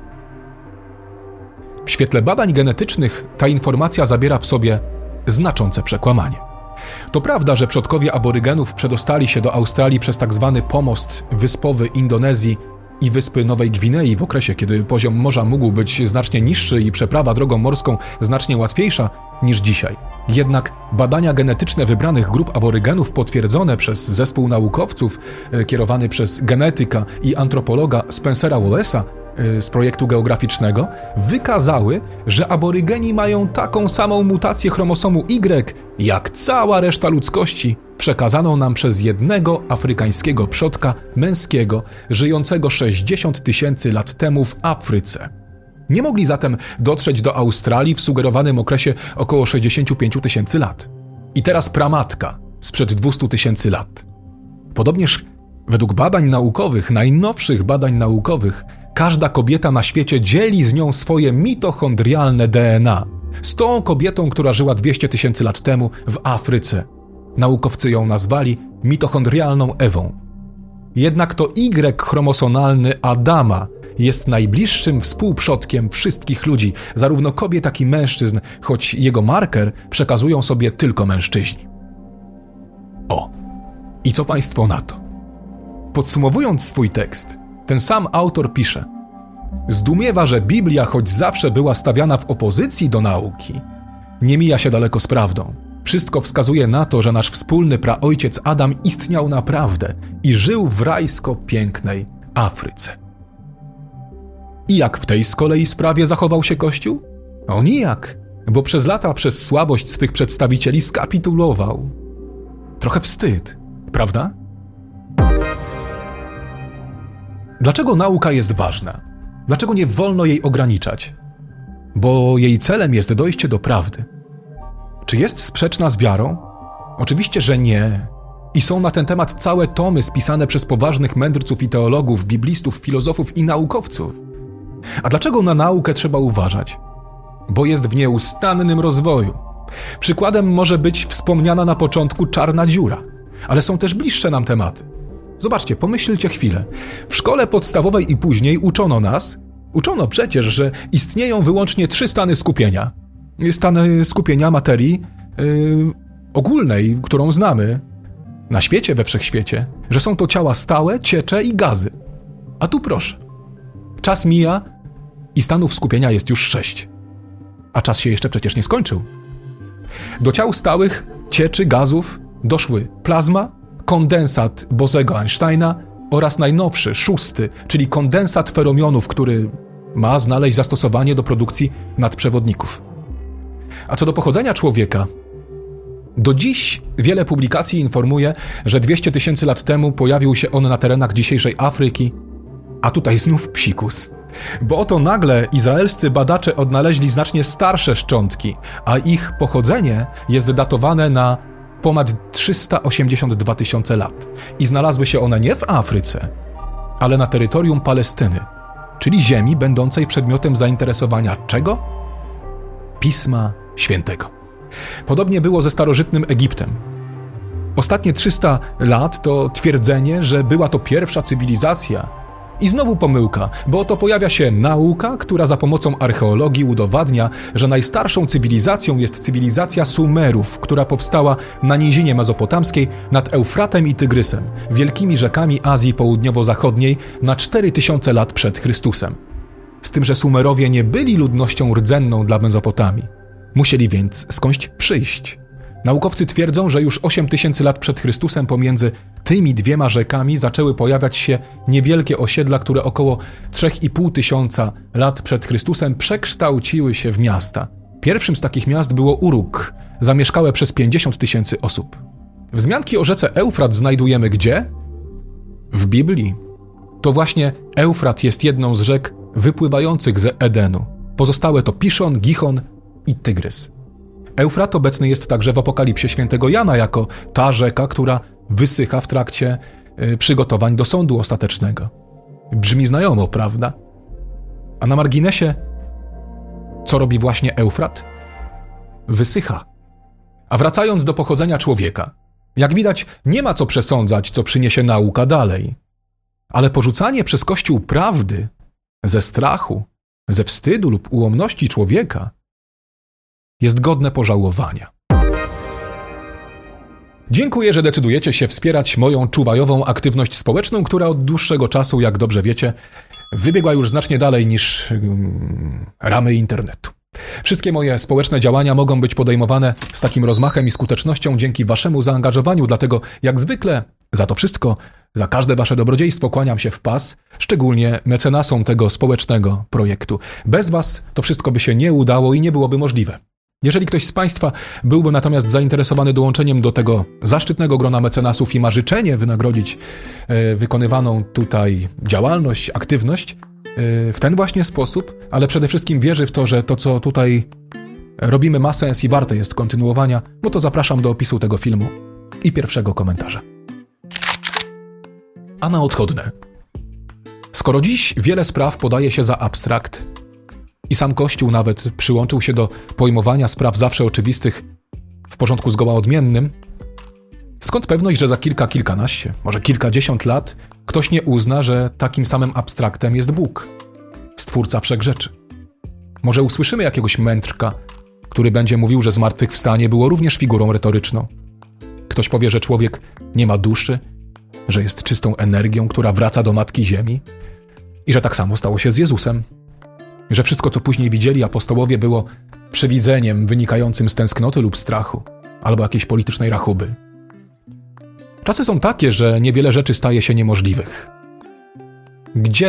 W świetle badań genetycznych ta informacja zawiera w sobie znaczące przekłamanie. To prawda, że przodkowie aborygenów przedostali się do Australii przez tzw. pomost wyspowy Indonezji i wyspy Nowej Gwinei w okresie, kiedy poziom morza mógł być znacznie niższy i przeprawa drogą morską znacznie łatwiejsza niż dzisiaj. Jednak badania genetyczne wybranych grup aborygenów potwierdzone przez zespół naukowców kierowany przez genetyka i antropologa Spencera Wallace'a z projektu geograficznego wykazały, że aborygeni mają taką samą mutację chromosomu Y jak cała reszta ludzkości, przekazaną nam przez jednego afrykańskiego przodka męskiego żyjącego 60 tysięcy lat temu w Afryce. Nie mogli zatem dotrzeć do Australii w sugerowanym okresie około 65 tysięcy lat. I teraz pramatka sprzed 200 tysięcy lat. Podobnież według badań naukowych, najnowszych badań naukowych, każda kobieta na świecie dzieli z nią swoje mitochondrialne DNA. Z tą kobietą, która żyła 200 tysięcy lat temu w Afryce. Naukowcy ją nazwali mitochondrialną Ewą. Jednak to Y-chromosonalny Adama jest najbliższym współprzodkiem wszystkich ludzi, zarówno kobiet, jak i mężczyzn, choć jego marker przekazują sobie tylko mężczyźni. O, i co państwo na to? Podsumowując swój tekst, ten sam autor pisze: zdumiewa, że Biblia, choć zawsze była stawiana w opozycji do nauki, nie mija się daleko z prawdą. Wszystko wskazuje na to, że nasz wspólny praojciec Adam istniał naprawdę i żył w rajsko pięknej Afryce. I jak w tej z kolei sprawie zachował się Kościół? O nijak, bo przez lata przez słabość swych przedstawicieli skapitulował. Trochę wstyd, prawda? Dlaczego nauka jest ważna? Dlaczego nie wolno jej ograniczać? Bo jej celem jest dojście do prawdy. Czy jest sprzeczna z wiarą? Oczywiście, że nie. I są na ten temat całe tomy spisane przez poważnych mędrców i teologów, biblistów, filozofów i naukowców. A dlaczego na naukę trzeba uważać? Bo jest w nieustannym rozwoju. Przykładem może być wspomniana na początku czarna dziura, ale są też bliższe nam tematy. Zobaczcie, pomyślcie chwilę. W szkole podstawowej i później uczono przecież, że istnieją wyłącznie 3 stany skupienia. Stany skupienia materii ogólnej, którą znamy na świecie, we wszechświecie, że są to ciała stałe, ciecze i gazy. A tu proszę. Czas mija i stanów skupienia jest już 6. A czas się jeszcze przecież nie skończył. Do ciał stałych, cieczy, gazów doszły plazma, kondensat Bosego Einsteina oraz najnowszy, 6, czyli kondensat feromionów, który ma znaleźć zastosowanie do produkcji nadprzewodników. A co do pochodzenia człowieka, do dziś wiele publikacji informuje, że 200 000 lat temu pojawił się on na terenach dzisiejszej Afryki, a tutaj znów psikus. Bo oto nagle izraelscy badacze odnaleźli znacznie starsze szczątki, a ich pochodzenie jest datowane na ponad 382 000 lat. I znalazły się one nie w Afryce, ale na terytorium Palestyny, czyli ziemi będącej przedmiotem zainteresowania czego? Pisma Świętego. Podobnie było ze starożytnym Egiptem. Ostatnie 300 lat to twierdzenie, że była to pierwsza cywilizacja. I znowu pomyłka, bo oto pojawia się nauka, która za pomocą archeologii udowadnia, że najstarszą cywilizacją jest cywilizacja Sumerów, która powstała na nizinie mezopotamskiej nad Eufratem i Tygrysem, wielkimi rzekami Azji Południowo-Zachodniej na 4000 lat przed Chrystusem. Z tym, że Sumerowie nie byli ludnością rdzenną dla Mezopotamii. Musieli więc skądś przyjść. Naukowcy twierdzą, że już 8000 lat przed Chrystusem pomiędzy tymi 2 rzekami zaczęły pojawiać się niewielkie osiedla, które około 3500 lat przed Chrystusem przekształciły się w miasta. Pierwszym z takich miast było Uruk, zamieszkałe przez 50 000 osób. Wzmianki o rzece Eufrat znajdujemy gdzie? W Biblii. To właśnie Eufrat jest jedną z rzek wypływających z Edenu. Pozostałe to Piszon, Gichon i Tygrys. Eufrat obecny jest także w Apokalipsie świętego Jana jako ta rzeka, która wysycha w trakcie przygotowań do sądu ostatecznego. Brzmi znajomo, prawda? A na marginesie, co robi właśnie Eufrat? Wysycha. A wracając do pochodzenia człowieka, jak widać, nie ma co przesądzać, co przyniesie nauka dalej. Ale porzucanie przez Kościół prawdy ze strachu, ze wstydu lub ułomności człowieka jest godne pożałowania. Dziękuję, że decydujecie się wspierać moją czuwajową aktywność społeczną, która od dłuższego czasu, jak dobrze wiecie, wybiegła już znacznie dalej niż ramy internetu. Wszystkie moje społeczne działania mogą być podejmowane z takim rozmachem i skutecznością dzięki waszemu zaangażowaniu, dlatego jak zwykle za to wszystko, za każde wasze dobrodziejstwo kłaniam się w pas, szczególnie mecenasom tego społecznego projektu. Bez was to wszystko by się nie udało i nie byłoby możliwe. Jeżeli ktoś z państwa byłby natomiast zainteresowany dołączeniem do tego zaszczytnego grona mecenasów i ma życzenie wynagrodzić wykonywaną tutaj działalność, aktywność w ten właśnie sposób, ale przede wszystkim wierzy w to, że to, co tutaj robimy, ma sens i warte jest kontynuowania, no to zapraszam do opisu tego filmu i pierwszego komentarza. A na odchodne. Skoro dziś wiele spraw podaje się za abstrakt i sam Kościół nawet przyłączył się do pojmowania spraw zawsze oczywistych w porządku zgoła odmiennym, skąd pewność, że za kilkanaście, może kilkadziesiąt lat ktoś nie uzna, że takim samym abstraktem jest Bóg, Stwórca wszechrzeczy? Może usłyszymy jakiegoś mędrka, który będzie mówił, że zmartwychwstanie było również figurą retoryczną. Ktoś powie, że człowiek nie ma duszy, że jest czystą energią, która wraca do Matki Ziemi i że tak samo stało się z Jezusem. Że wszystko, co później widzieli apostołowie, było przewidzeniem wynikającym z tęsknoty lub strachu, albo jakiejś politycznej rachuby. Czasy są takie, że niewiele rzeczy staje się niemożliwych. Gdzie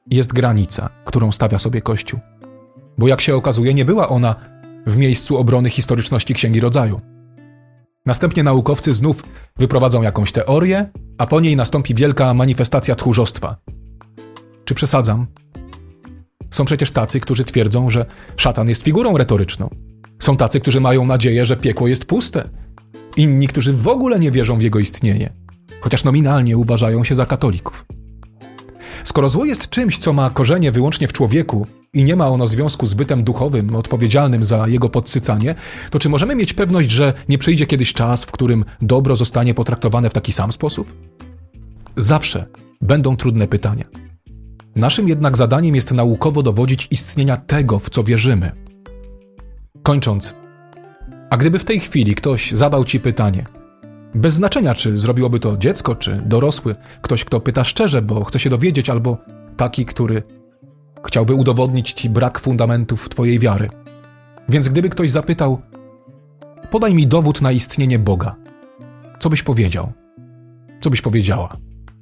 jest granica, którą stawia sobie Kościół. Bo jak się okazuje, nie była ona w miejscu obrony historyczności Księgi Rodzaju. Następnie naukowcy znów wyprowadzą jakąś teorię, a po niej nastąpi wielka manifestacja tchórzostwa. Czy przesadzam? Są przecież tacy, którzy twierdzą, że szatan jest figurą retoryczną. Są tacy, którzy mają nadzieję, że piekło jest puste. Inni, którzy w ogóle nie wierzą w jego istnienie, chociaż nominalnie uważają się za katolików. Skoro zło jest czymś, co ma korzenie wyłącznie w człowieku i nie ma ono związku z bytem duchowym odpowiedzialnym za jego podsycanie, to czy możemy mieć pewność, że nie przyjdzie kiedyś czas, w którym dobro zostanie potraktowane w taki sam sposób? Zawsze będą trudne pytania. Naszym jednak zadaniem jest naukowo dowodzić istnienia tego, w co wierzymy. Kończąc, a gdyby w tej chwili ktoś zadał ci pytanie, bez znaczenia, czy zrobiłoby to dziecko, czy dorosły, ktoś, kto pyta szczerze, bo chce się dowiedzieć, albo taki, który chciałby udowodnić ci brak fundamentów twojej wiary. Więc gdyby ktoś zapytał, podaj mi dowód na istnienie Boga, co byś powiedział? Co byś powiedziała?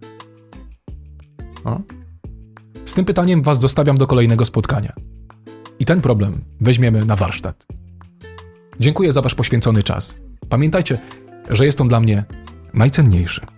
O? Z tym pytaniem was zostawiam do kolejnego spotkania. I ten problem weźmiemy na warsztat. Dziękuję za wasz poświęcony czas. Pamiętajcie, że jest on dla mnie najcenniejszy.